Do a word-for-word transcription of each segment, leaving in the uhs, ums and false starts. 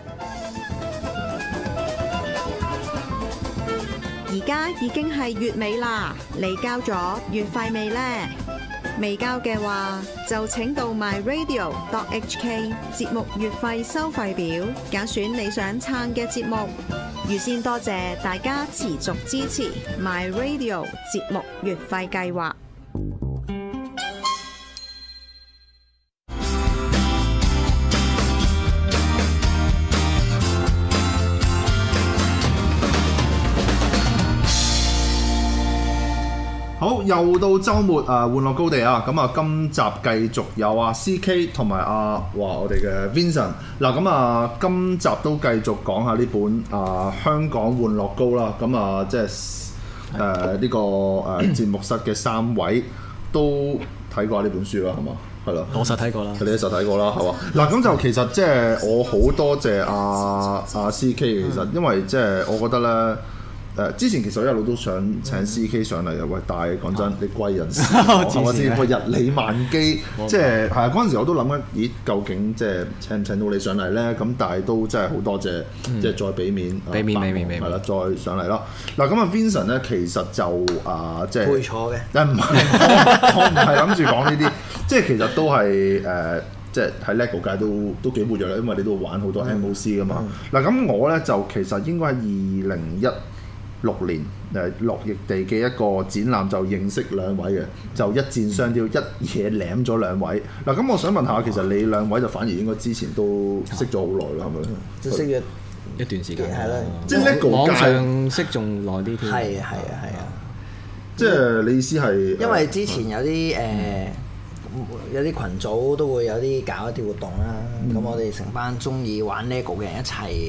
而家已經係月尾啦，你交咗月費未呢？未交嘅話，就請到 my radio dot h k 節目月費收費表，揀選你想撐嘅節目。預先多謝大家持續支持 my radio 節目月費計劃。 好，又到週末啊，玩樂高地啊，咁啊，今集繼續有啊 C K 同埋啊，哇，我哋嘅 Vincent 嗱，咁啊，今集都繼續講下呢本啊香港玩樂高啦，咁啊，即係誒呢個誒節目室嘅三位都睇過呢本書啦，係嘛？係咯， 我實睇過啦， 你都實睇過啦，係嘛？嗱，咁就其實即係我好多謝阿阿 C K，其實因為即係我覺得咧。誒之前其實我一路都想請 C K 上嚟嘅，喂！但係講真，你貴人事，係咪先？喂，日理萬機，即係係啊！嗰陣時我都諗緊，咦？究竟即係請唔請到你上嚟咧？咁但係都真係好多謝，即係再俾面， 俾面俾面俾面， 係啦，再上嚟咯。嗱，咁啊 Vincent 咧，其實就啊，即係配錯嘅， 誒唔係，我唔係諗住講呢啲，即係其實都係誒。即係喺 LEGO 界都都幾活躍啦，因為你都玩好多 M O C 噶嘛。嗱咁、嗯、我咧就其實應該喺二零一六年誒落葉地嘅一個展覽就認識兩位嘅，就一箭雙雕，一嘢舐咗兩位。嗱咁我想問下，其實你兩位就反而應該之前都識咗好耐啦，係咪？ 即係識咗一段時間， 係啦， 即係 LEGO 網上識仲耐啲添。 係啊係啊係啊！ 即係你意思係因為之前有啲誒。有啲群組都會有啲搞一啲活動啦，咁、嗯、我哋成班中意玩 LEGO 嘅人一齊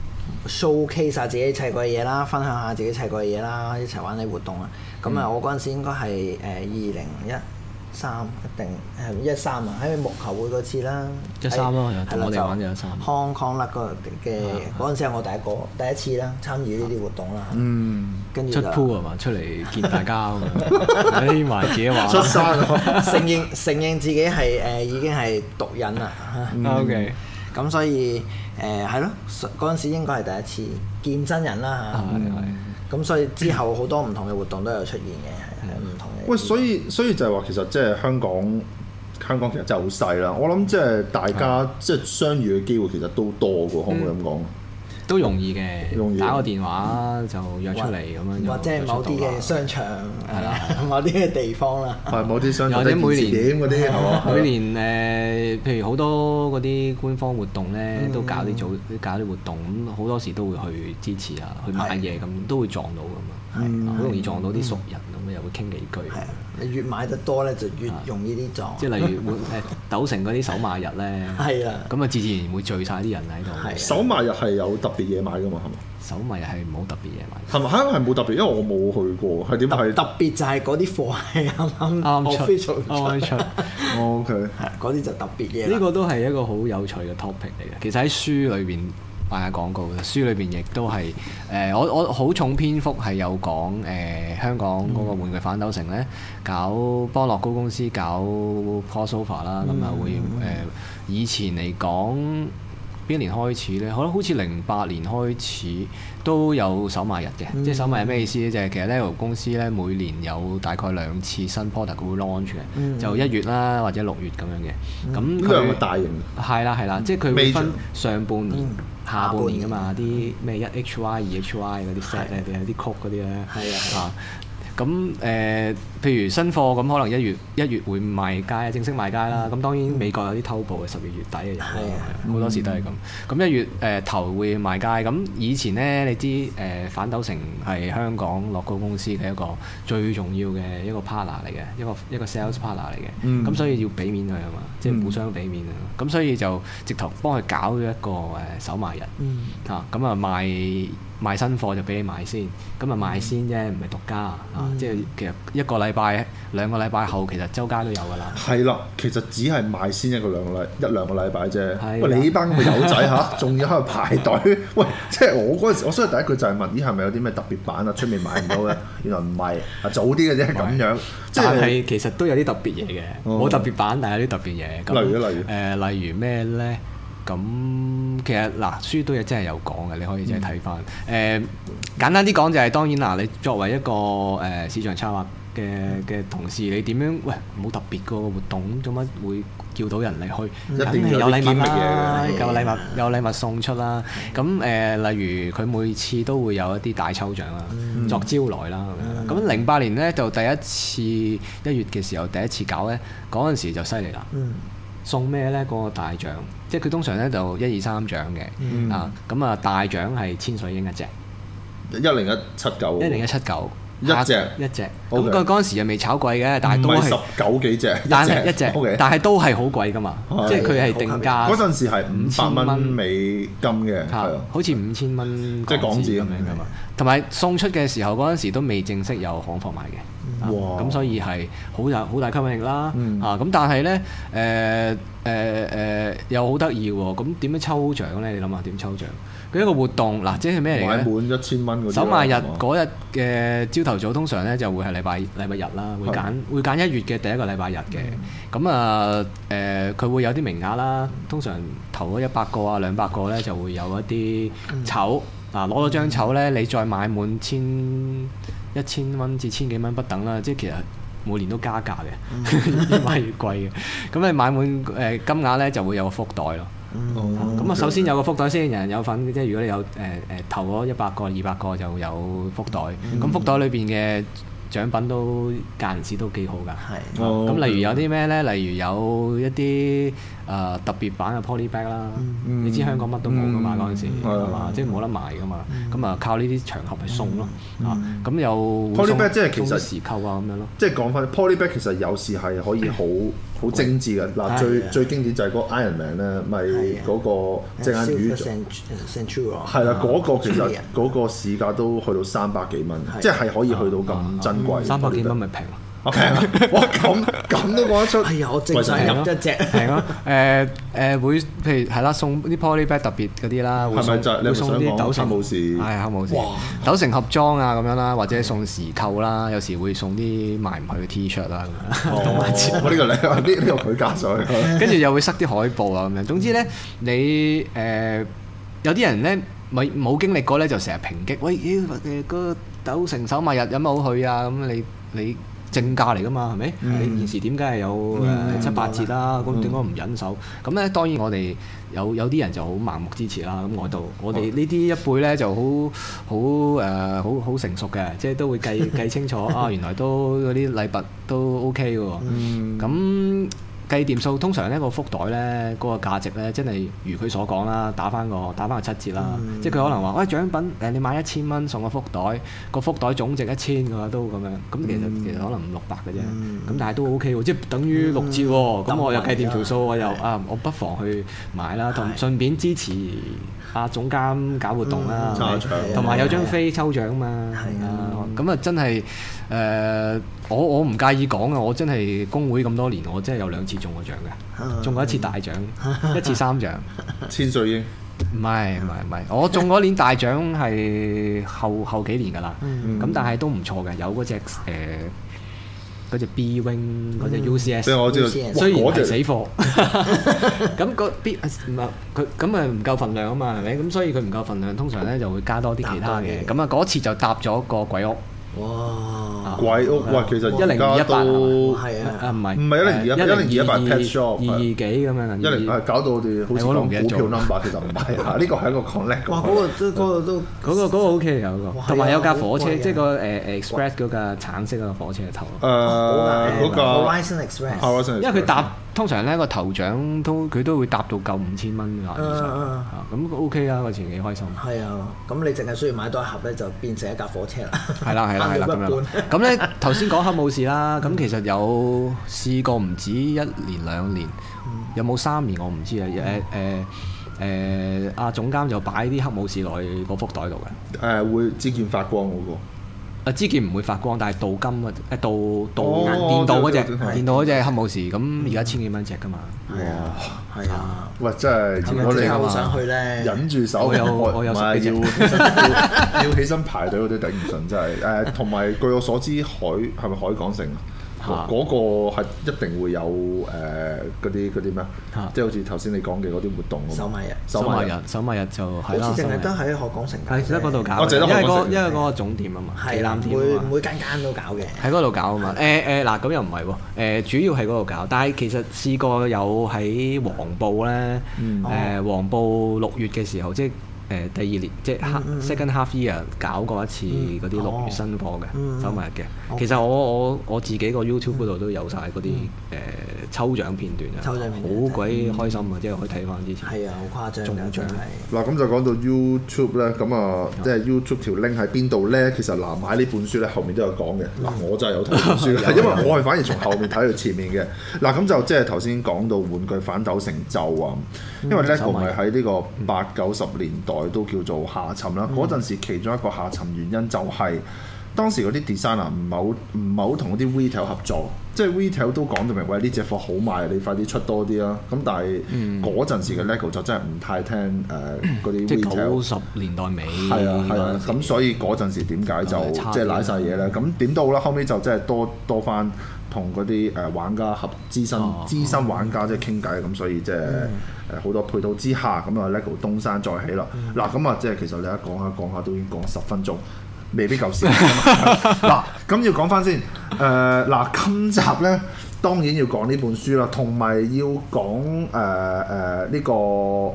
showcase 下自己砌過嘅嘢啦，分享下自己砌過嘅嘢啦，一齊玩啲活動啊！咁啊、嗯，我嗰陣時應該係誒二零一三一定係一三啊，喺木球會嗰次啦， 一三咯， 係啦， 我哋玩咗一三。 Hong Kong 甩嗰嘅嗰陣時係我第一個第一次啦，參與呢啲活動啦。嗯，跟住出 pool 啊嘛，出嚟見大家啊嘛，匿埋自己玩。 出山承認承認自己係誒已經係毒癮啦。 OK， 咁所以誒係咯，嗰陣時應該係第一次見真人啦嚇。係係。咁所以之後好多唔同嘅活動都有出現嘅，係係唔同嘅。 喂，所以所以就係話其實即係香港，香港其實真係好細啦。我諗即係大家即係相遇嘅機會其實都多嘅，可唔可以咁講？ 都容易嘅，容易打個電話就約出嚟咁樣， 或者係某啲嘅商場係啦，某啲嘅地方啦， 係某啲商場， 或者每年點嗰啲係嘛？ 每年誒，譬如好多嗰啲官方活動咧，都搞啲組，搞啲活動咁，好多時都會去支持啊，去買嘢咁，都會撞到咁啊，好容易撞到啲熟人咁，又會傾幾句。 係啊，你越買得多咧，就越容易啲撞。 即係例如誒斗城嗰啲首馬日咧， 係啊， 咁啊自自然會聚晒啲人喺度。 首馬日係有特別嘢買㗎嘛？係嘛？ 首馬日係冇特別嘢買。 係咪？係係冇特別，因為我冇去過。係點係？ 特別就係嗰啲貨係啱啱啱出，啱出。 O K， 係嗰啲就特別嘢。 呢個都係一個好有趣嘅 topic 嚟嘅。其實喺書裏邊賣下廣告嘅，書裏邊亦都係誒，我我好重篇幅係有講誒、呃、香港嗰個玩具反斗城咧，搞幫樂高公司搞 crossover 啦，咁啊會誒、呃、以前嚟講邊一年開始咧？可能好似零八年開始都有首賣日嘅，嗯、即係首賣日咩意思咧？就係、是、其實 LEGO 公司咧每年有大概兩次新 product 會 launch 嘅，嗯、就一月啦或者六月咁樣嘅。咁呢兩個大型係啦係啦，即係佢會分上半年。 嗯下半年㗎嘛，啲咩一 H Y 二 H Y 嗰啲 set 咧，定係啲曲嗰啲咧，係啊，咁誒、呃，譬如新貨咁，可能一月一月會賣街，正式賣街啦。咁、嗯、當然美國有啲偷步嘅，十二月底嘅有，好、嗯、多時都係咁。咁一月誒、呃、頭會賣街。咁以前咧，你知誒、呃、反斗城係香港樂高公司嘅一個最重要嘅一個 partner 嚟嘅，一個一個 sales partner 嚟嘅。咁、嗯、所以要俾面佢啊嘛，即係互相俾面啊。咁、嗯、所以就直頭幫佢搞咗一個誒首賣日。嗯、啊，咁啊賣。賣新貨就俾你買先，咁啊賣先啫，唔係獨家啊！嗯、即係其實一個禮拜、兩個禮拜後，其實周街都有㗎啦。係啦， 其實只係賣先一個兩個禮一兩個禮拜啫。喂，你呢班咁嘅友仔嚇，仲要喺度排隊。喂，即係我嗰陣時，我所以第一句就係問：咦，係咪有啲咩特別版啊？出面買唔到嘅？原來唔係，啊早啲嘅啫咁樣。即係其實都有啲特別嘢嘅，冇、哦、特別版，但係有啲特別嘢。 例如例如誒、呃，例如咩咧？ 咁其實嗱書都有真係有講嘅，你可以真係睇翻。誒、呃、簡單啲講就係、是、當然嗱，你作為一個誒、呃、市場策劃嘅嘅同事，你點樣喂冇特別個活動，做乜會叫到人嚟去？ 一定梗係有禮物啦， 嘅有禮物有禮物送出啦。咁誒、呃、例如佢每次都會有一啲大抽獎啦，嗯、作招來啦咁樣。咁零八年咧就第一次一月嘅時候第一次搞咧，嗰陣時就犀利啦。嗯送咩咧？嗰、那個大獎，即係佢通常咧就一二三獎嘅，嗯、啊咁啊大獎係千水鷹一隻， 一零一七九， 一零一七九一隻一隻，咁 Okay. 嗰嗰陣時又未炒貴嘅，但係都係十九幾隻， 但係一隻 ，okay. 但係都係好貴噶嘛， 是即係佢係定價嗰陣時係五百蚊美金嘅，係好似五千蚊即係港紙咁樣噶嘛，同埋送出嘅時候嗰陣時都未正式有行貨賣嘅。咁、 哇啊、所以係好有好大吸引力啦， 嗯、 啊咁但係咧誒誒誒又好得意喎，咁點樣抽獎咧？你諗下點抽獎？佢一個活動嗱，即係咩嚟嘅咧？ 買滿一千蚊嗰啲。首賣日嗰日嘅朝頭早通常咧就會係禮拜禮拜日啦，會揀的會揀一月嘅第一個禮拜日嘅，咁、嗯、啊誒佢、呃、會有啲名額啦，通常投咗一百個啊兩百個咧就會有一啲籌，嗱攞咗張籌咧，你再買滿千。一千蚊至千幾蚊不等啦，即係其實每年都加價嘅，越買越貴嘅。咁你買滿誒、呃、金額咧，就會有個福袋咯。咁啊、嗯，首先有個福袋先，人人有份。即係如果你有誒誒、呃、投咗一百個、二百個，就有福袋。咁、嗯、福袋裏邊嘅獎品都間唔時都幾好㗎。係。咁例如有啲咩咧？例如有一啲誒、呃、特別版嘅 poly bag 啦。嗯、你知香港乜都冇㗎嘛？嗰陣時係嘛？即係冇得賣㗎嘛。咁啊、嗯，靠呢啲場合去送咯。嗯、啊，咁又 poly bag 即係其實時購啊咁樣咯。 即係講翻 poly bag 其實有時係可以好好精緻嘅。嗱，最最經典就係嗰個 Iron Man 咧，咪嗰個隻眼魚做。係啦，嗰個其實嗰個市價都去到三百幾蚊，即係可以去到咁珍貴。 三百幾蚊咪平咯。 平啊！哇，咁咁都講得出。 係啊，我正想入一隻。 平咯。誒誒會，譬如係啦，送啲 poly bag 特別嗰啲啦，會送會送啲斗城，係黑武士，斗城盒裝啊咁樣啦，或者送時購啦，有時會送啲賣唔去嘅 T 恤啦咁樣。 哦，我呢個你呢呢個佢加上去。 跟住又會塞啲海報啊咁樣。總之咧，你誒有啲人咧咪冇經歷過咧，就成日抨擊，喂誒誒個斗城首賣日有乜好去啊？咁你你。正價嚟㗎嘛，係咪？嗯、你現時點解係有誒、呃、七八折啦？咁點解唔忍手？咁咧當然我哋有有啲人就好盲目支持啦。咁我度我哋呢啲一輩咧就好好誒好好成熟嘅，即係都會計計清楚啊！原來都嗰啲禮物都 OK 嘅喎。咁、嗯計掂數，通常呢個福袋咧，嗰、那個價值咧，真係如佢所講啦，打翻個打翻個七折啦。嗯、即係佢可能話，喂、哎、獎品誒，你買一千蚊送個福袋，個福袋總值一千嘅話都咁樣，咁其實、嗯、其實可能五六百嘅啫。咁、嗯、但係都 OK 喎，即係等於六折喎。咁、嗯、我又計掂條數，我又啊，我不妨去買啦，同順便支持阿總監搞活動啦，同埋、嗯、有張飛抽獎嘛。係啊，咁啊真係誒。呃我我唔介意講啊！我真係工會咁多年，我真係有兩次中過獎嘅，中過一次大獎，一次三獎。 千歲鷹？ 唔係唔係唔係，我中嗰年大獎係後後幾年㗎啦。咁、嗯、但係都唔錯嘅，有嗰隻誒嗰隻 B wing 嗰隻 U C S。 我知道， 雖然係死貨。咁個 B 唔係佢咁咪唔夠份量啊嘛，係咪？咁所以佢唔夠份量，通常咧就會加多啲其他嘅。咁啊嗰次就搭咗個鬼屋。 哇！ 鬼屋哇，其實一零二一八係啊， 啊唔係唔係一零二一八，一零二一八 pet shop 二二幾咁樣， 一零係搞到我哋好似講股票 number，其實唔係啊，呢個係一個 connect。 哇！嗰個都嗰個都嗰個嗰個 OK 有個，同埋有架火車，即係個誒誒 express 嗰架橙色嗰個火車頭。 誒嗰個 Horizon Express， 因為佢搭通常咧個頭獎都佢都會搭到夠五千蚊啊以上，咁 OK 啊，個前幾開心。係啊，咁你淨係需要買多一盒咧，就變成一架火車啦。 係啦係啦係啦咁樣。咁咧頭先講黑武士啦，咁其實有試過唔止一年兩年，有冇三年我唔知啊。誒誒誒，阿總監就擺啲黑武士落去個福袋度嘅。 誒會支劍發光嗰個。 啊支劍唔會發光，但係鍍金啊，誒鍍鍍電鍍嗰隻，電鍍嗰隻黑武士，咁而家千幾蚊隻㗎嘛。 哇！係啊！喂，真係我哋好想去咧， 忍住手， 我有我有要要要起身排隊嗰啲頂唔順，真係誒。同埋據我所知，海係咪海港城啊？嗰個係一定會有誒嗰啲嗰啲咩啊？即係好似頭先你講嘅嗰啲活動咁。 手買日， 手買日，手買日就係啦。 好似淨係得喺海港城搞。 係得嗰度搞。 我淨係得因為嗰海港城因為嗰個總店啊嘛，旗艦店每啊嘛。 每間間都搞嘅。 喺嗰度搞啊嘛。誒誒嗱，咁又唔係喎。誒主要係嗰度搞，但係其實試過有喺黃埔咧。誒黃埔六月嘅時候，即係。誒第二年即係 second half year 搞過一次嗰啲六月新貨嘅手買日嘅，其實我我我自己個 YouTube 嗰度都有晒嗰啲誒抽獎片段啊，好鬼開心啊！即係可以睇翻之前。 係啊，好誇張㗎，真係。 嗱咁就講到 YouTube 咧，咁啊即係 YouTube 條 link 喺邊度咧？其實嗱買呢本書咧後面都有講嘅。嗱我就係有睇本書嘅，因為我係反而從後面睇到前面嘅。嗱咁就即係頭先講到玩具反斗城就啊，因為 LEGO 係喺呢個八九十年代。都叫做下沉啦。嗰陣、嗯、時其中一個下沉原因就係當時嗰啲 designer 唔係好唔係好同嗰啲 retail 合作，即係 retail 都講到明，喂呢隻貨好賣，你快啲出多啲啦。咁但係嗰陣時嘅 LEGO 就真係唔太聽誒嗰啲 retail。即係九十年代尾。係啊係啊，咁所以嗰陣時點解就即係瀨晒嘢咧？咁點都好啦，後尾就真係多多翻同嗰啲誒玩家合資深、哦、資深玩家即係傾偈，咁所以即係。誒好多配套之下，咁啊 LEGO 東山再起啦。嗱咁啊，即係其實你一講下講下都已經講十分鐘，未必夠時間。嗱咁要講翻先。誒、呃、嗱，今集咧當然要講呢本書啦，同埋要講誒誒呢個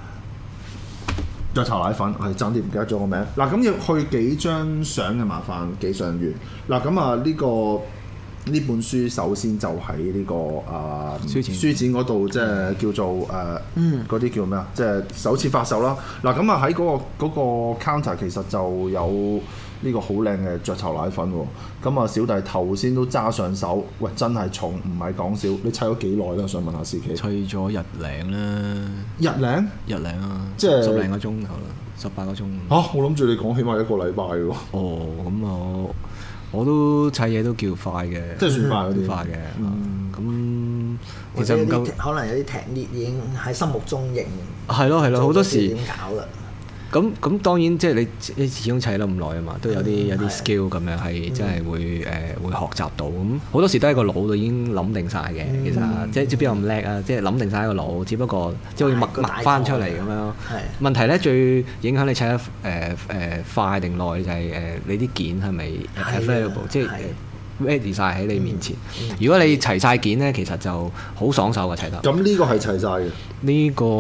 雀巢奶粉，係爭啲唔記得咗個名。嗱咁要去幾張相嘅麻煩幾上完。嗱咁啊呢個。呢本書首先就喺呢、這個啊、呃、書展書展嗰度，即係叫做誒嗰啲叫咩啊？即係首次發售啦。嗱咁啊喺嗰個嗰、那個 counter 其實就有呢個好靚嘅雀巢奶粉喎。咁啊小弟頭先都揸上手，喂真係重，唔係講笑。你砌咗幾耐咧？想問下 C K。砌咗日零啦。日零？日零啊！即係十零個鐘頭啦，十八個鐘。嚇、啊！我諗住你講起碼一個禮拜喎。哦，咁我。我都砌嘢都叫快嘅，即係算快嗰啲快嘅。咁其實唔夠， 可能有啲 technique 已經喺心目中認。 係咯係咯，好多時點搞啦？ 咁咁當然即係你你始終砌得咁耐啊嘛，都有啲有啲 skill 咁樣係真係會誒會學習到。咁好多時都喺個腦度已經諗定晒嘅。其實即係即係邊有咁叻啊？即係諗定晒喺個腦，只不過即係好似默默翻出嚟咁樣。問題咧最影響你砌得誒誒快定耐就係誒你啲件係咪 available，即係 ready 晒喺你面前。如果你齊晒件咧，其實就好爽手嘅砌得。 咁呢個係齊晒嘅。 呢個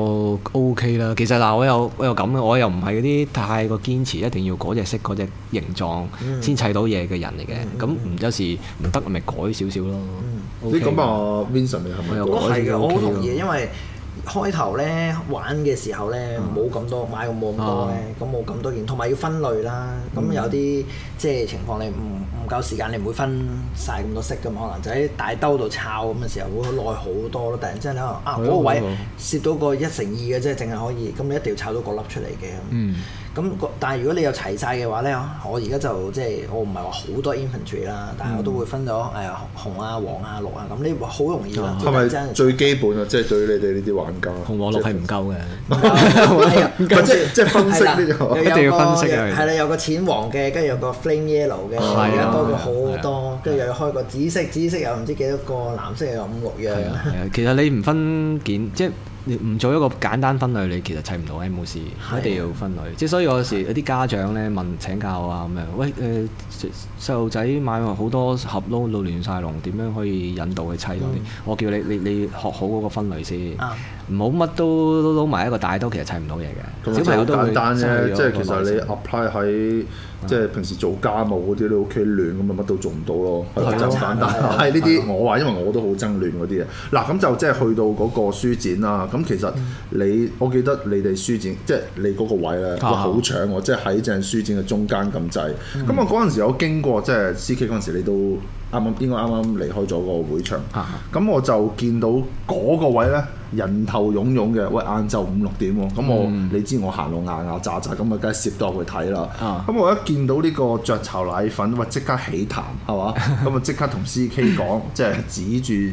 OK 啦，其實嗱，我又我又咁嘅，我又唔係嗰啲太過堅持一定要嗰隻色嗰隻形狀先砌到嘢嘅人嚟嘅。咁唔有時唔得咪改少少咯。 你咁啊 Vincent 你係咪？ 我係嘅，我好同意，因為開頭咧玩嘅時候咧冇咁多買冇咁多咧，咁冇咁多件，同埋要分類啦。咁有啲即係情況你唔唔夠時間，你唔會分晒咁多色㗎嘛，可能就喺大兜度抄咁嘅時候會耐好多咯。突然之間可能啊嗰個位攝到個一乘二嘅啫，淨係可以，咁你一定要抄到個粒出嚟嘅。嗯。咁但係如果你有齊晒嘅話咧，我而家就即係我唔係話好多 infantry 啦，但係我都會分咗誒紅啊、黃啊、綠啊，咁呢好容易啦。 係咪最基本啊？即係對於你哋呢啲玩家， 紅黃綠係唔夠嘅。 即係即係分析呢個， 一定要分析嘅。係啦，有個淺黃嘅，跟住有個 flame yellow 嘅，而家多咗好多，跟住又要開個紫色，紫色有唔知幾多個，藍色又有五六樣。係啊， 其實你唔分件即係。你唔做一個簡單分類，你其實砌唔到 M O C，一定要分類。即係所以有時有啲家長咧問請教啊咁樣，喂誒細路仔買好多盒撈到亂晒龍，點樣可以引導佢砌到啲？嗯、我叫你你你學好嗰個分類先，唔好乜都撈埋一個大兜，其實砌唔到嘢嘅。小朋友都好簡單啫， 即係其實你 apply 喺即係平時做家務嗰啲，你屋企亂咁咪乜都做唔到咯，係就簡單。係呢啲我話，因為我都好憎亂嗰啲嘢。嗱咁就即係去到嗰個書展啦。咁其實你我記得你哋書展即係你嗰個位咧，哇好搶喎！即係喺正書展嘅中間咁滯。咁我嗰陣時有經過，即係 C K 嗰陣時，你都啱啱應該啱啱離開咗個會場。咁我就見到嗰個位咧。人頭湧湧嘅，喂晏晝五六點喎，咁我、嗯、你知我行路牙牙咋咋，咁啊梗係攝到去睇啦。咁、啊、我一見到呢個雀巢奶粉，喂即刻起痰係嘛？咁啊即刻同 C K 講，即係指住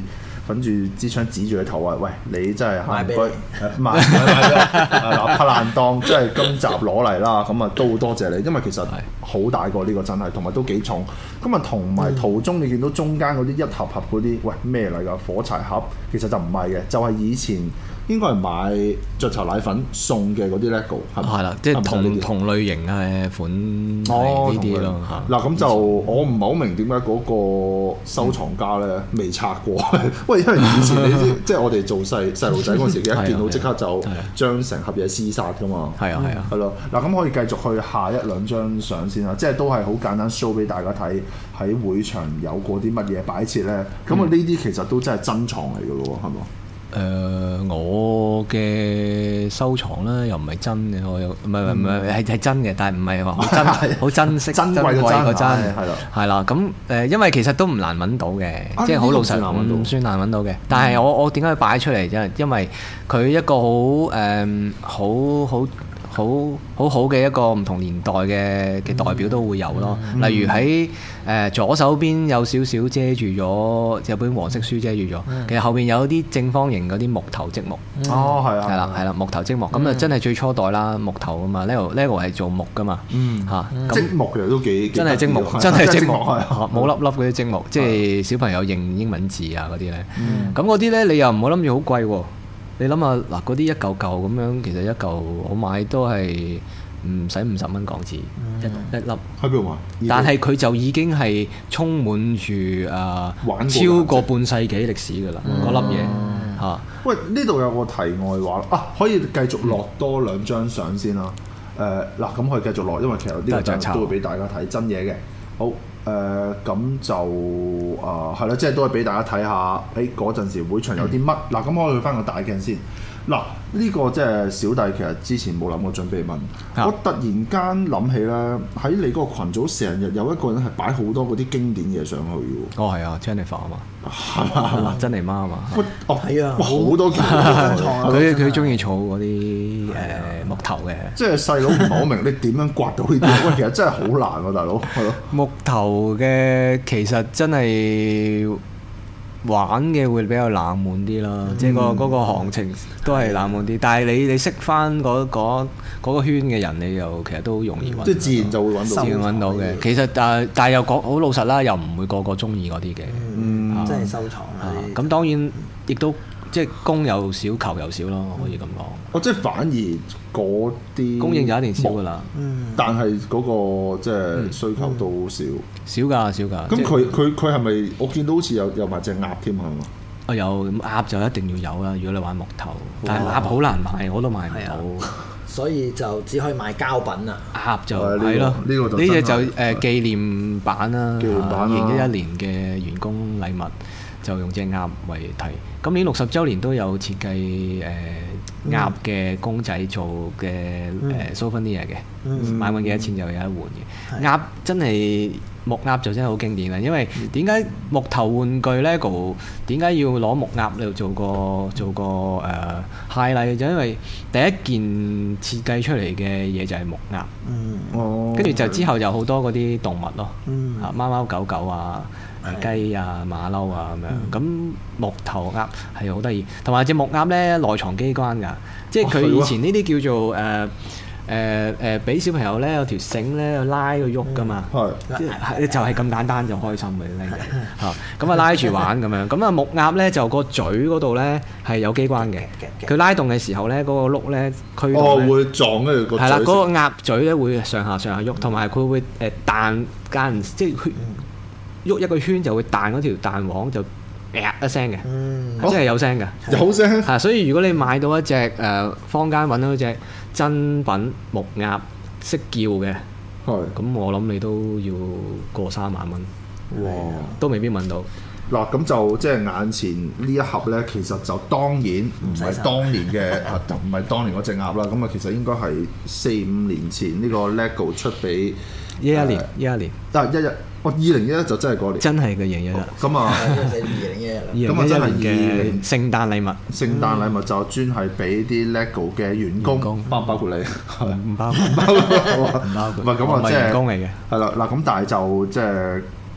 揾住支槍指住佢頭話：喂，你真係賣俾唔該，賣賣賣嗱拍爛檔，即係今集攞嚟啦。咁啊都好多謝你，因為其實好大個呢個真係，同埋都幾重。咁啊同埋途中你見到中間嗰啲一盒盒嗰啲，喂咩嚟㗎？火柴盒其實就唔係嘅，就係、是、以前應該係買雀巢奶粉送嘅嗰啲 LEGO 係咪？ 係啦，即係同同類型嘅款係呢啲咯。 嗱咁就我唔係好明點解嗰個收藏家咧未拆過。喂，因為以前你知，即係我哋做細細路仔嗰陣時，一見到即刻就將成盒嘢廝殺㗎嘛。係啊係啊。係咯，嗱咁可以繼續去下一兩張相先啦，即係都係好簡單 show 俾大家睇喺會場有過啲乜嘢擺設咧。咁啊呢啲其實都真係珍藏嚟㗎咯，係嘛？ 誒、呃，我嘅收藏咧又唔係真嘅，我又唔係唔係係係真嘅，但係唔係話好珍好珍惜珍貴嘅真係啦， 係啦。咁誒，因為其實都唔難揾到嘅，啊、即係好老實，唔算難揾到嘅。但係我我點解要擺出嚟啫？因為佢一個好誒好好。好好好嘅一個唔同年代嘅嘅代表都會有咯，嗯、例如喺誒、呃、左手邊有少少遮住咗有本黃色書遮住咗，嗯、其實後邊有啲正方形嗰啲木頭積木。 嗯、哦，係啊， 係啦係啦，木頭積木咁啊，嗯、真係最初代啦，木頭啊嘛 ，LEGO LEGO 係做木噶嘛， 嗯嚇，積木其實都幾真係積木，真係積木，冇粒粒嗰啲積木，即係小朋友認英文字啊嗰啲咧，咁嗰啲咧你又唔好諗住好貴喎。你諗下嗱，嗰啲一嚿嚿咁樣，其實一嚿我買都係唔使五十蚊港紙、嗯、一一粒。喺邊度買？ 但係佢就已經係充滿住誒、呃、超過半世紀歷史㗎啦，嗰粒嘢嚇。 喂，呢度有個題外話啊，可以繼續落多兩張相先啦。誒嗱、嗯，咁、呃、可以繼續落，因為其實呢個就都會俾大家睇真嘢嘅。好。誒咁、呃、就啊係啦，即係都係俾大家睇下，誒嗰陣時會場有啲乜嗱，咁、嗯、可以去翻個大鏡先嗱，呢、這個即係小弟其實之前冇諗過準備問，啊、我突然間諗起咧，喺你嗰個羣組成日有一個人係擺好多嗰啲經典嘢上去嘅喎。 哦，係啊 Jennifer 啊嘛， 係嘛， 珍妮媽啊嘛。 哦， 係啊， 好多佢佢中意儲嗰啲誒木頭嘅。 即係細佬唔係好明你點樣刮到呢啲？喂，其實真係好難喎，大佬。係咯。 木頭嘅其實真係。玩嘅會比較冷門啲啦，嗯、即係、嗰個嗰、嗰個行情都係冷門啲。但係你你識翻嗰嗰個圈嘅人，你又其實都好容易揾。即係自然就會揾到，自然揾到嘅。其實但係但係又講好老實啦，又唔會個個中意嗰啲嘅。 嗯，真係收藏啊！ 咁當然亦都即係供有少，求有少咯，可以咁講。 哦，即係反而嗰啲供應就一定少㗎啦。 嗯，但係嗰個即係需求都少。 少㗎，少㗎。 咁佢佢佢係咪？我見到好似有有埋隻鴨添係嘛？ 啊有，咁鴨就一定要有啦。如果你玩木頭，但係鴨好難買，我都買唔到。 所以就只可以買膠品啊。 鴨就係咯，呢個呢隻就誒紀念版啦。紀念版二零一一年嘅員工禮物就用隻鴨為題。今年六十週年都有設計誒鴨嘅公仔做嘅誒 souvenir 嘅，買滿幾多錢就有一換嘅。鴨真係木鴨就真係好經典啦，因為點解木頭玩具 LEGO 點解要攞木鴨嚟做個做個誒 highlight？就因為第一件設計出嚟嘅嘢就係木鴨，哦，跟住就之後有好多嗰啲動物咯，啊貓貓狗狗啊。雞啊、馬騮啊咁樣，咁、嗯、木頭鴨係好得意，同埋隻木鴨咧內藏機關㗎，即係佢以前呢啲叫做誒誒誒，俾、呃呃、小朋友咧有條繩咧拉佢喐㗎嘛，係、嗯，就係咁簡單就開心嘅咧嚇，咁啊拉住玩咁樣，咁啊木鴨咧就個嘴嗰度咧係有機關嘅，佢拉動嘅時候咧嗰、嗰個碌咧驅動哦會撞跟住個嘴，係啦，嗰、 嗰個鴨嘴咧會上下上下喐，同埋佢會誒彈間即係。喐一個圈就會彈嗰條彈簧就啪一聲嘅，嗯、即係有聲嘅， 有聲嚇。所以如果你買到一隻誒、呃、坊間揾到一隻真品木鴨識叫嘅，係咁的我諗你都要過三萬蚊，哇，都未必問到。 嗱咁就即係眼前呢一盒咧，其實就當然唔係當年嘅，唔係當年嗰隻鴨啦。咁啊，其實應該係四五年前呢個 LEGO 出俾一一年，一一年， 但係一日。哦，二零一一就真係嗰年， 真係嘅二零一一。 咁啊， 二零一一， 咁啊真係嘅聖誕禮物。 聖誕禮物就專係俾啲 LEGO 嘅員工，包唔包括你？ 唔包，唔包，唔包。 唔係咁啊，即係員工嚟嘅。 係啦，嗱咁，但係就即係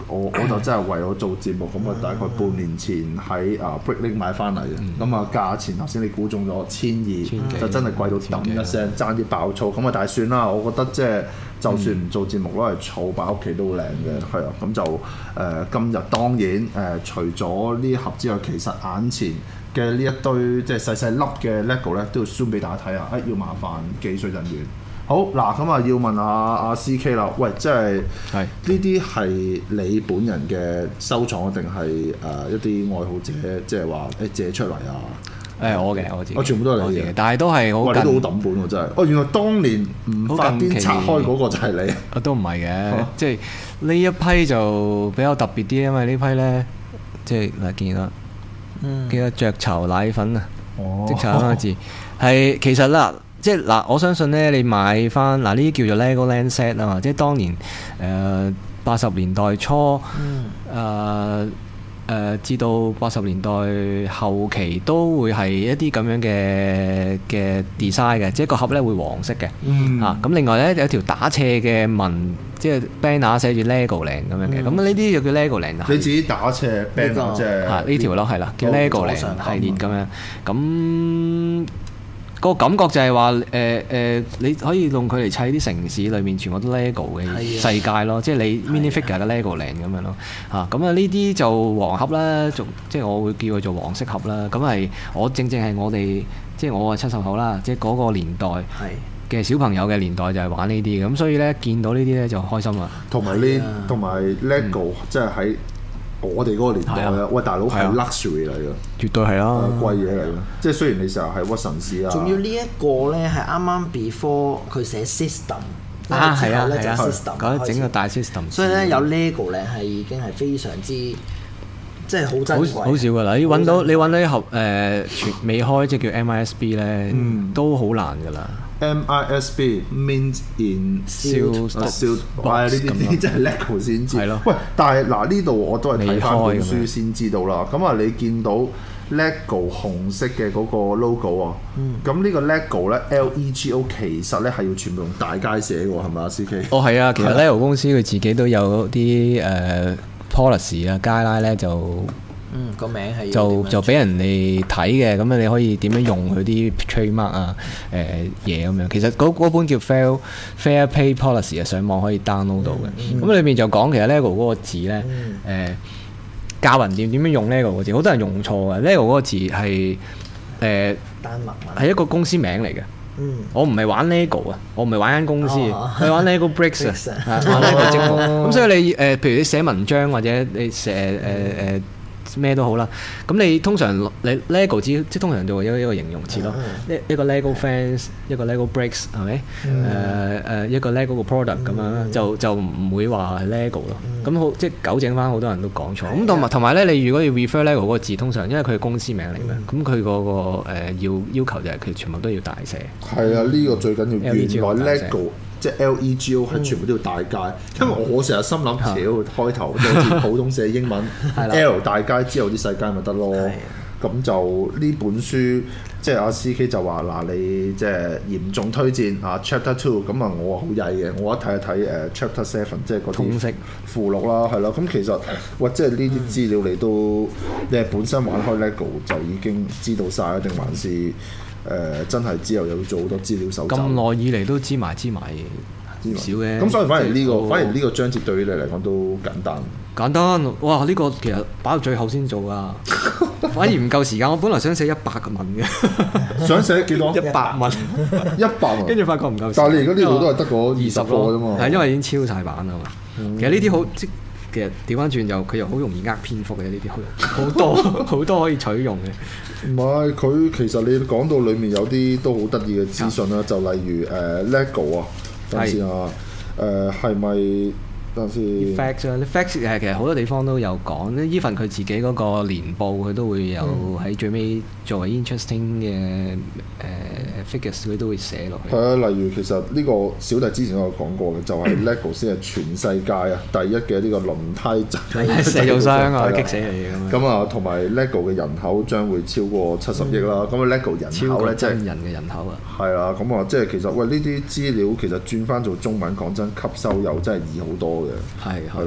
我我就真係為咗做節目，咁啊大概半年前喺啊 Bricklink 買翻嚟嘅，咁啊價錢頭先你估中咗千二，就真係貴到揼一聲，爭啲爆粗，咁啊但係算啦，我覺得即係就算唔做節目攞嚟儲擺屋企都好靚嘅，係啊，咁就誒、呃、今日當然誒、呃、除咗呢盒之外，其實眼前嘅呢一堆即係細細粒嘅 LEGO 咧，都要 show 俾大家睇下，誒、哎、要麻煩技術人員。好嗱，咁啊要問阿阿 C K 啦，喂，即係呢啲係你本人嘅收藏定係誒一啲愛好者，即係話誒借出嚟啊？ 誒我嘅我自己， 我全部都係你嘅， 但係都係好。哇！ 你都好抌本喎，真係。哦，原來當年唔發癲拆開嗰個就係你。 啊，都唔係嘅，即係呢一批就比較特別啲，因為呢批咧，即係嗱見到，記得雀巢奶粉啊，即係嗰個字係其實啦。即係嗱，我相信咧，你買翻嗱呢啲叫做 Legoland set 啊嘛，即係當年誒八十年代初誒誒、呃呃、至到八十年代後期都會係一啲咁樣嘅嘅 design 嘅，即係個盒咧會黃色嘅、嗯、啊。咁另外咧有條打斜嘅紋，即係 banner 寫住 Legoland 咁樣嘅。咁呢啲就叫 Legoland。你自己打斜 banner 即係啊呢條咯，係啦，叫 Legoland 系列咁樣咁。個感覺就係話誒誒，你可以用佢嚟砌啲城市裏面全部都 LEGO 嘅世界咯，即係你 mini figure 嘅 LEGOland 咁樣咯嚇。咁啊呢啲就黃盒啦，仲即係我會叫佢做黃色盒啦。咁係我正正係我哋即係我係七十後啦，即係嗰個年代嘅小朋友嘅年代就係玩呢啲嘅。咁所以咧見到呢啲咧就開心啦。同埋呢， 同埋 LEGO 即係喺我哋嗰個年代咧，喂大佬係 luxury 嚟㗎， 絕對係啦， 貴嘢嚟㗎。即係雖然你成日係屈臣氏啊， 仲要呢一個咧係啱啱 before 佢寫 system 啊，係啊係啊 system 嗰整個大 system， 所以咧有 LEGO 咧係已經係非常之即係好珍貴， 好少㗎啦。你揾到你揾到一盒誒全未開即係叫 M I S B 咧，都好難㗎啦。 M I S B means in sealed sealed， 哇！呢啲呢啲真係 LEGO 先知。係咯。喂，但係嗱呢度我都係睇翻本書先知道啦。咁啊，你見到 LEGO 紅色嘅嗰個 logo 啊，咁呢個 LEGO 咧 L E G O 其實咧係要全部用大楷寫嘅喎，係咪啊 C K？ 哦，係啊，其實 LEGO 公司佢自己都有啲誒 policy 啊 guideline 咧就。 嗯，個名係就就俾人哋睇嘅，咁你可以點樣用佢啲 trademark 啊誒嘢咁樣。其實嗰本叫 Fair Fair Play Policy 啊，上網可以 download 到嘅。咁裏面就講其實 LEGO 嗰個字咧誒、嗯呃、教人點點樣用 LEGO 個字，好多人用錯嘅。LEGO 嗰個字係誒、呃、 丹麥文， 係一個公司名嚟嘅。嗯、我唔係玩 LEGO 啊，我唔係玩間公司，哦、我係玩 LEGO Bricks 啊，玩 LEGO 積木。咁所以你誒、呃，譬如你寫文章或者你寫誒誒。呃呃咩都好啦，咁你通常你 LEGO 只即係通常就會一個一個形容詞咯，一、嗯、一個 LEGO fans，一個 LEGO bricks 係咪？誒誒、嗯呃、一個 LEGO 個 product 咁樣、嗯，就就唔會話係 LEGO 咯。咁好、嗯、即係糾正翻好多人都講錯。咁同埋同埋咧，你如果要 refer LEGO 嗰個字，通常因為佢係公司名嚟嘅，咁佢嗰個誒要要求就係佢全部都要大寫。係啊， 呢個最緊要。原來 LEGO。即係 L E G O 係全部都要大楷，因為我成日心諗，屌開頭就好似普通寫英文，L 大楷之後啲細楷咪得咯。咁就呢本書，即係阿 C K 就話嗱，你即係嚴重推薦啊 Chapter Two， 咁啊我好曳嘅，我一睇一睇誒 Chapter Seven， 即係嗰啲附錄啦，係咯。咁其實喂，即係呢啲資料你都你係本身玩開 LEGO 就已經知道晒，定還是？誒、呃、真係之後又要做好多資料搜集，咁耐以嚟都知埋知埋唔少嘅。 咁所以反而呢、這個，反而呢個章節對於你嚟講都簡單。 簡單，哇！呢、這個其實擺到最後先做㗎，反而唔夠時間。我本來想寫一百個文嘅， 想寫幾多？ 一百文， 一百文。 跟住發覺唔夠時間。 但係你而家呢度都係得嗰二十個啫嘛。 係因為已經超晒版啦嘛。嗯、其實呢啲好即其實調翻轉又佢又好容易呃篇幅嘅呢啲，好多好多可以取用嘅。 唔係佢其實你講到裡面有啲都好得意嘅資訊啦，就例如誒、呃、LEGO 啊，等先啊，誒係咪？ Facts 啊 ，Facts 係其實好多地方都有講，even 佢自己嗰個年報佢都會有喺最尾作為 interesting 嘅誒 figures 佢都會寫落去。 係啊，例如其實呢個小弟之前都有講過嘅，就係 LEGO 先係全世界啊第一嘅呢個輪胎製製造商啊，激死你咁咁啊，同埋 LEGO 嘅人口將會超過七十億啦。咁啊 LEGO 人口咧即係真人嘅人口啊。 係啦，咁啊即係其實喂呢啲資料其實轉翻做中文講真吸收又真係易好多嘅。 係係咯，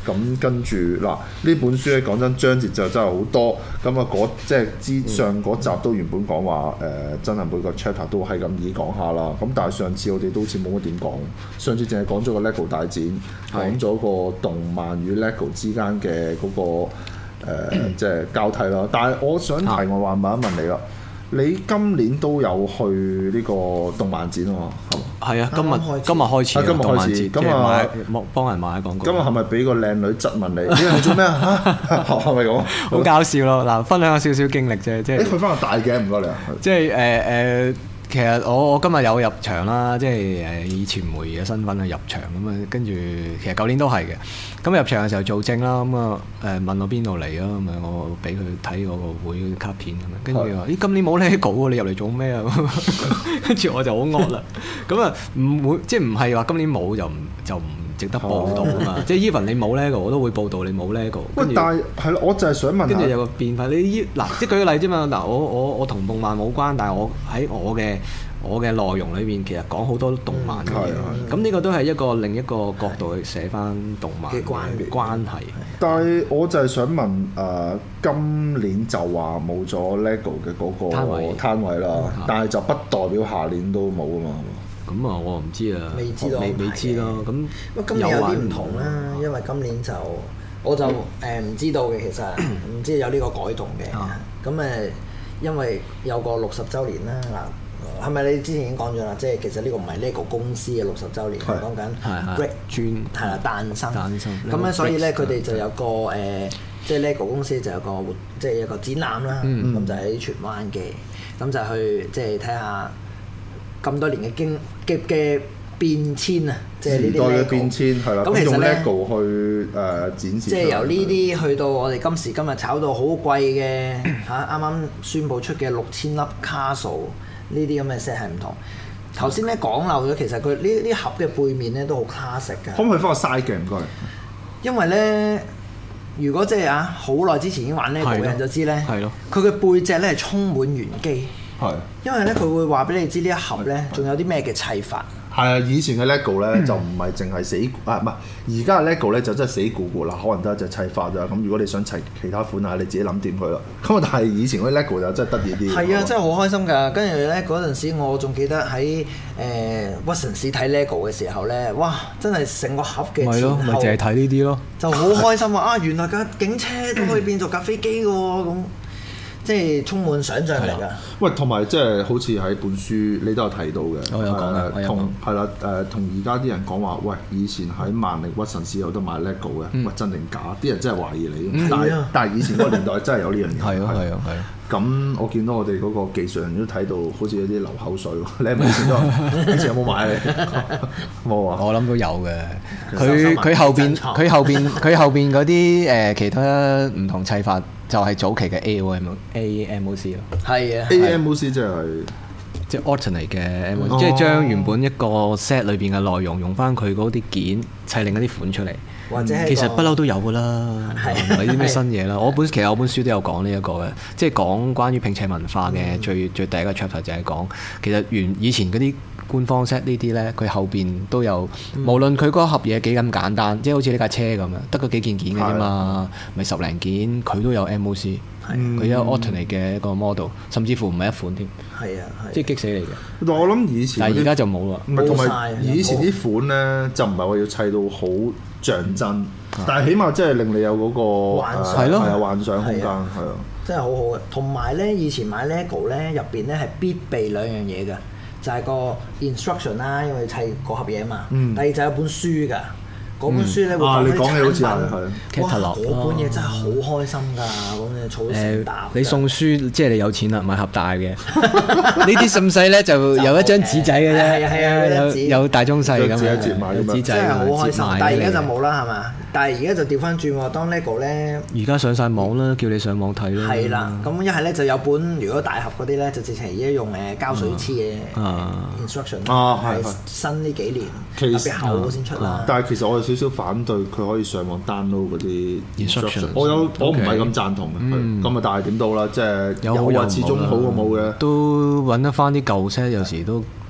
咁跟住嗱呢本書咧講真章節就真係好多，咁啊嗰即係之上嗰集都原本講話誒真係每個 chapter 都係咁易講下啦。咁但係上次我哋都好似冇乜點講，上次淨係講咗個 LEGO 大展，講咗個動漫與 LEGO 之間嘅嗰、那個。誒、呃、即係交替啦，但係我想提我話問一問你啦，你今年都有去呢個動漫展啊嘛？ 係啊，今日今日開始， 今日開始，咁啊幫人買廣告。 今日係咪俾個靚女質問你？你係做咩啊？係咪咁？ 好搞笑咯！嗱，分享下少少經歷啫，即係。 誒，去翻個大嘅唔該你啊。 即係誒誒。其實我我今日有入場啦，即係誒以傳媒嘅身份去入場咁啊，跟住其實舊年都係嘅。咁入場嘅時候做證啦，咁啊誒問我邊度嚟啊，咁啊我俾佢睇我個會卡片咁樣，跟住話咦今年冇 LEGO 喎，你入嚟做咩啊？跟住我就好惡啦。咁啊唔會即係唔係話今年冇就唔就唔值得報導啊嘛。即係 even 你冇 LEGO 我都會報導你冇 LEGO。 喂，但係係咯，我就係想問下。跟住有個變化，你嗱即係舉個例啫嘛。嗱我我我同動漫冇關，但係我喺我嘅我嘅內容裏邊其實講好多動漫嘅嘢，咁呢、嗯、個都係一個另一個角度去寫翻動漫嘅關關係。 但係我就係想問誒、呃，今年就話冇咗 LEGO 嘅嗰個攤位攤位啦，嗯、但係就不代表下年都冇啊嘛。 咁啊，我唔知啊， 未知道， 未未知咯。咁不過今年有啲唔同啦，因為今年就我就誒唔知道嘅，其實唔知有呢個改動嘅。咁誒、嗯，因為有個六十週年啦嗱。係咪你之前已經講咗啦？即係其實呢個唔係 LEGO 公司嘅六十週年，講緊 Great 專係啦誕生。誕生咁咧，所以咧佢哋就有個誒，即係 LEGO 公司就有個活，即係一個展覽啦。咁就喺荃灣嘅，咁就去即係睇下咁多年嘅經嘅嘅變遷啊！即係呢啲時代嘅變遷係啦。咁用 LEGO 去誒展示。 即係由呢啲去到我哋今時今日炒到好貴嘅嚇，啱啱宣佈出嘅六千粒 Castle。呢啲咁嘅 set 係唔同。頭先咧講漏咗，其實佢呢呢盒嘅背面咧都好 classic 㗎。 可唔可以翻個 size 嘅唔該？ 因為咧，如果即係啊，好耐之前已經玩 LEGO 嘅人就知咧，佢嘅背脊咧係充滿玄機。係。因為咧，佢會話俾你知呢一盒咧，仲有啲咩嘅砌法。 係啊，以前嘅 LEGO 咧就唔係淨係死啊，唔係而家嘅 LEGO 咧就真係死咕咕啦，可能都係一隻砌法咋。咁如果你想砌其他款啊，你自己諗掂佢啦。咁但係以前嗰啲 LEGO 就真係得意啲。 係啊，真係好開心㗎。跟住咧嗰陣時，我仲記得喺誒屈臣氏睇 LEGO 嘅時候咧，哇！真係成個盒嘅前後， 咪淨係睇呢啲咯， 就好開心啊！啊，原來架警車都可以變做架飛機㗎喎咁。即係充滿想像力㗎。 喂，同埋即係好似喺本書你都有提到嘅， 我有講同係啦誒，同而家啲人講話，喂，以前喺萬寧屈臣氏有得買 LEGO 嘅，喂、嗯、真定假？啲人真係懷疑你。嗯、但係、啊、但係以前嗰個年代真係有呢樣嘢。 係啊係啊係啊。 咁我見到我哋嗰個技術人都睇到，好似有啲流口水喎。你係咪以前都？以前有冇買你？冇啊！ 我諗都有嘅。佢佢後邊佢後邊佢後邊嗰啲誒其他唔同砌法。就係早期嘅 A O M A M O C 咯， 係啊 ，A M O C 即係即係 alternate 嘅 M O C，即係將原本一個 set 裏邊嘅內容用翻佢嗰啲件砌另一啲款出嚟， 或者其實不嬲都有噶啦，唔係啲咩新嘢啦。我本其實我本書都有講呢一個嘅，即係講關於拼砌文化嘅、嗯、最最第一個 chapter 就係講其實原以前嗰啲。官方 set 呢啲咧，佢後邊都有，嗯、無論佢嗰盒嘢幾咁簡單，即係好似呢架車咁樣，得個幾件件嘅啫嘛，咪十零件，佢都有 M O C，佢、嗯、有 alternate 嘅一個 model，甚至乎唔係一款添。係啊，即係激死你嘅。 但我諗以前， 但係而家就冇啦。 唔係同埋以前啲款咧，就唔係話要砌到好像真，嗯、但係起碼即係令你有嗰、嗰個幻想， 係咯、呃，幻想空間，係啊， 真係好好嘅。同埋咧，以前買 LEGO 咧，入邊咧係必備兩樣嘢㗎。就係個 instruction 啦，因為砌嗰盒嘢啊嘛。嗯、第二就有本書㗎，嗰本書咧會講啲產品。哇！嗰本嘢真係好開心㗎，咁你儲成沓。 你送書即係你有錢啦，買盒大嘅。呢啲咁細咧就有一張紙仔嘅啫。係啊係啊，有有大中細咁樣。紙仔真係好開心，但係而家就冇啦，係嘛？但係而家就調翻轉喎，當 LEGO 咧， 而家上晒網啦，叫你上網睇啦。 係啦，咁一係咧就有本，如果大盒嗰啲咧，就直情而家用誒膠水黐嘅 instruction 啊，係新呢幾年特別厚先出啦。 但係其實我有少少反對佢可以上網 download 嗰啲 instruction，我有我唔係咁贊同嘅。咁啊，但係點到啦，即係有啊，始終好過冇嘅。 都揾得翻啲舊 set，有時都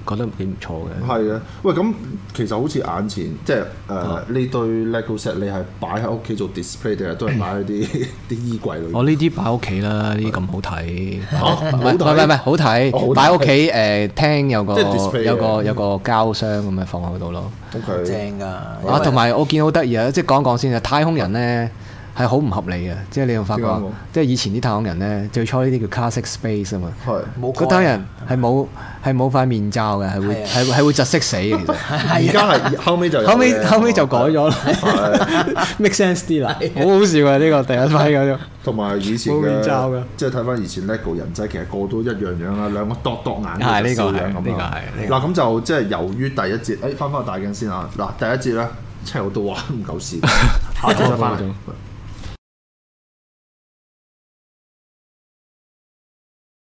覺得幾唔錯嘅。 係啊，喂，咁其實好似眼前即係誒呢堆 LEGO set，你係擺喺屋企做 display 定係都係擺喺啲啲衣櫃裏面？ 我呢啲擺喺屋企啦，呢啲咁好睇。 嚇， 唔係唔係唔係好睇，擺屋企誒廳有個即係 display 有個有個膠箱咁樣放喺度咯。 OK， 正㗎。 啊，同埋我見好得意啊！即係講一講先啊，太空人咧係好唔合理嘅，即係你有冇發覺點解？ 即係以前啲太空人咧，最初呢啲叫 classic space 啊嘛。 係冇個太空人係冇係冇塊面罩嘅，係會係啊係係會窒息死嘅。其實而家係後尾就有後尾嘅後尾就改咗啦係 ，make sense 啲啦，好好笑啊！呢個第一批嗰種。 同埋以前冇面罩㗎嘅，即係睇翻以前 LEGO 人仔，其實個個都一樣樣啦，兩個篤篤眼係呢個係嘅笑樣咁呢個啊係。 嗱咁就即係由於第一節，誒翻返個大鏡先啊！嗱第一節咧，真係好多話唔夠時間，下節再翻嚟。